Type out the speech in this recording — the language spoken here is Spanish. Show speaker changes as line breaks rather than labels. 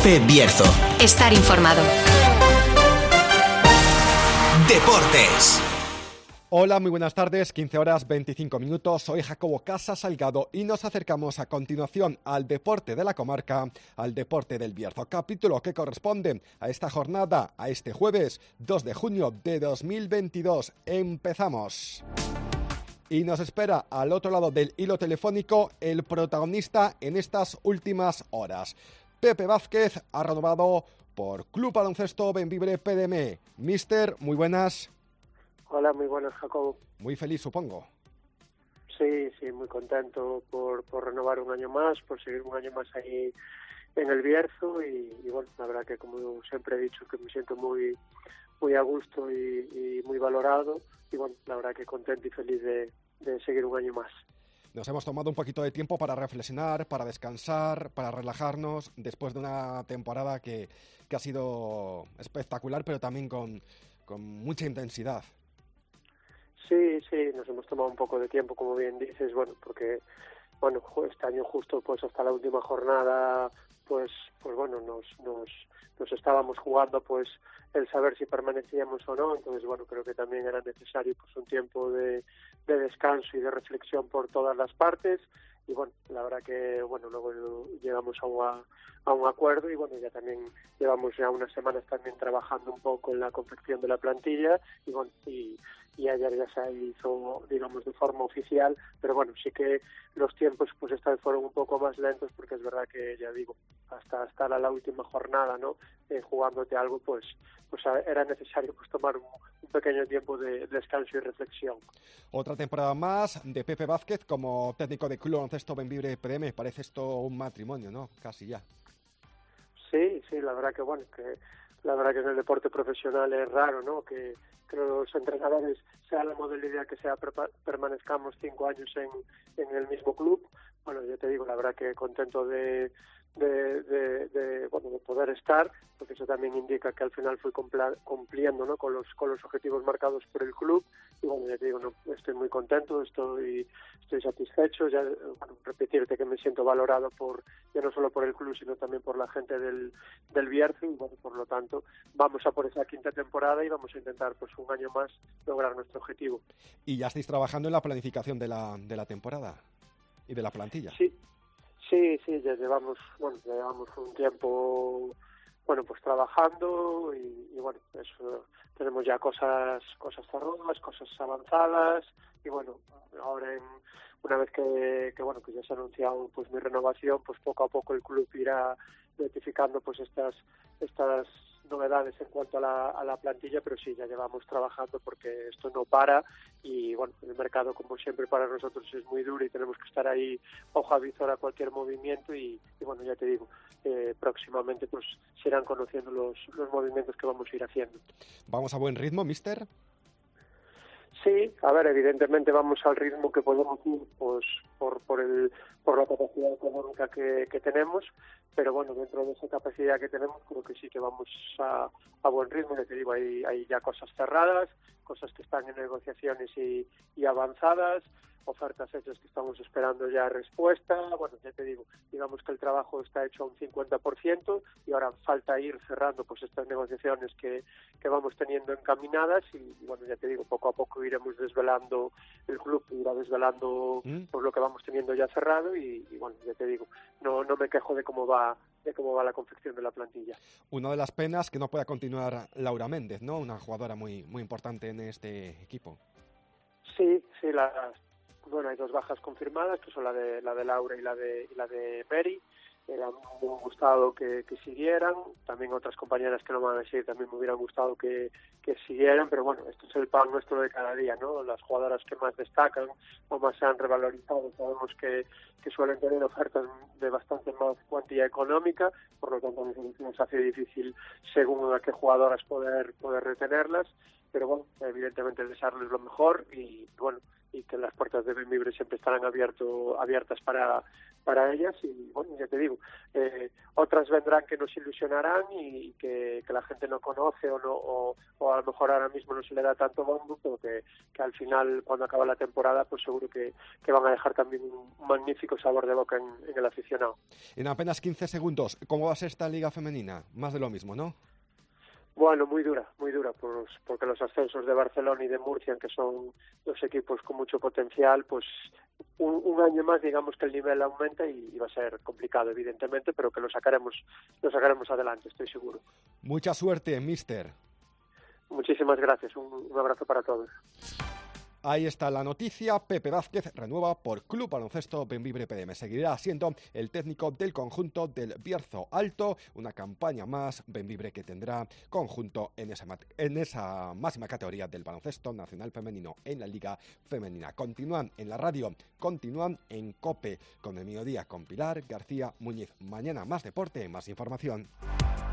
Cope Bierzo.
Estar informado.
Deportes.
Hola, muy buenas tardes, 15 horas 25 minutos, soy Jacobo Casas Salgado y nos acercamos a continuación al deporte de la comarca, al deporte del Bierzo, capítulo que corresponde a esta jornada, a este jueves 2 de junio de 2022. Empezamos. Y nos espera al otro lado del hilo telefónico el protagonista en estas últimas horas. Pepe Vázquez ha renovado por Club Baloncesto Bembibre PDM. Mister, muy buenas.
Hola, muy buenas, Jacobo.
Muy feliz, supongo.
Sí, muy contento por renovar un año más, por seguir un año más ahí en el Bierzo y bueno, la verdad que como siempre he dicho que me siento muy a gusto y muy valorado y bueno, la verdad que contento y feliz de seguir un año más.
Nos hemos tomado un poquito de tiempo para reflexionar, para descansar, para relajarnos después de una temporada que ha sido espectacular, pero también con mucha intensidad.
Sí, nos hemos tomado un poco de tiempo, como bien dices, bueno, porque bueno, este año justo pues hasta la última jornada pues bueno, nos estábamos jugando pues el saber si permanecíamos o no, entonces bueno, creo que también era necesario pues un tiempo de descanso y de reflexión por todas las partes y bueno, la verdad que bueno, luego llegamos a un acuerdo y bueno, ya también llevamos ya unas semanas también trabajando un poco en la confección de la plantilla y bueno, y ayer ya se hizo, digamos, de forma oficial, pero bueno, sí que los tiempos pues esta vez fueron un poco más lentos porque es verdad que, ya digo, hasta estar a la última jornada, ¿no? Jugándote algo, pues era necesario pues tomar un pequeño tiempo de descanso y reflexión.
Otra temporada más de Pepe Vázquez como técnico de Club Baloncesto Bembibre PDM, parece esto un matrimonio, ¿no? Casi ya.
Sí, la verdad que bueno, la verdad que en el deporte profesional es raro, ¿no? Que los entrenadores, sea la modalidad que sea, permanezcamos 5 años en el mismo club. Bueno, yo te digo, la verdad que contento de poder estar, porque eso también indica que al final fui cumpliendo, ¿no? con los objetivos marcados por el club y bueno, ya te digo, no, estoy muy contento, estoy satisfecho, ya bueno, repetirte que me siento valorado ya no solo por el club sino también por la gente del Bierzo y bueno, por lo tanto vamos a por esa quinta temporada y vamos a intentar pues un año más lograr nuestro objetivo.
Y ya estáis trabajando en la planificación de la temporada y de la plantilla.
Sí, ya llevamos un tiempo pues trabajando y bueno, eso, tenemos ya cosas cerradas, cosas avanzadas y bueno, ahora una vez que ya se ha anunciado pues mi renovación, pues poco a poco el club irá identificando pues estas novedades en cuanto a la plantilla, pero sí, ya llevamos trabajando porque esto no para y bueno, el mercado como siempre para nosotros es muy duro y tenemos que estar ahí ojo a visor a cualquier movimiento y bueno, ya te digo, próximamente pues se irán conociendo los movimientos que vamos a ir haciendo.
¿Vamos a buen ritmo, mister?
Sí, a ver, evidentemente vamos al ritmo que podemos ir pues por la capacidad económica que tenemos, pero bueno, dentro de esa capacidad que tenemos creo que sí que vamos a buen ritmo, ya te digo, hay ya cosas cerradas, cosas que están en negociaciones y avanzadas, ofertas hechas que estamos esperando ya respuesta, bueno, ya te digo, digamos que el trabajo está hecho a un 50% y ahora falta ir cerrando pues estas negociaciones que vamos teniendo encaminadas y bueno, ya te digo, poco a poco iremos desvelando, el club irá desvelando por lo que vamos teniendo ya cerrado y bueno, ya te digo, no me quejo de cómo va la confección de la plantilla.
Una de las penas que no pueda continuar Laura Méndez, ¿no? Una jugadora muy importante en este equipo.
Sí, bueno, hay 2 bajas confirmadas, que son la de Laura y la de Mary. Me hubiera gustado que siguieran. También otras compañeras que no van a seguir también me hubieran gustado que siguieran, pero bueno, esto es el pan nuestro de cada día, ¿no? Las jugadoras que más destacan o más se han revalorizado, sabemos que suelen tener ofertas de bastante más cuantía económica, por lo tanto nos hace difícil según a qué jugadoras poder retenerlas, pero bueno, evidentemente desearles lo mejor y bueno, que las puertas de Bembibre siempre estarán abiertas para ellas. Y bueno, ya te digo, otras vendrán que nos ilusionarán y que la gente no conoce o a lo mejor ahora mismo no se le da tanto bombo, pero que al final, cuando acaba la temporada, pues seguro que van a dejar también un magnífico sabor de boca en el aficionado.
En apenas 15 segundos, ¿cómo va a ser esta liga femenina? Más de lo mismo, ¿no?
Bueno, muy dura, pues, porque los ascensos de Barcelona y de Murcia, que son dos equipos con mucho potencial, pues un año más digamos que el nivel aumenta y va a ser complicado, evidentemente, pero que lo sacaremos adelante, estoy seguro.
Mucha suerte, míster.
Muchísimas gracias, un abrazo para todos.
Ahí está la noticia. Pepe Vázquez renueva por Club Baloncesto Bembibre PDM. Seguirá siendo el técnico del conjunto del Bierzo Alto. Una campaña más Bembibre que tendrá conjunto en esa máxima categoría del baloncesto nacional femenino en la Liga Femenina. Continúan en la radio, continúan en COPE con el mediodía con Pilar García Muñiz. Mañana más deporte, más información.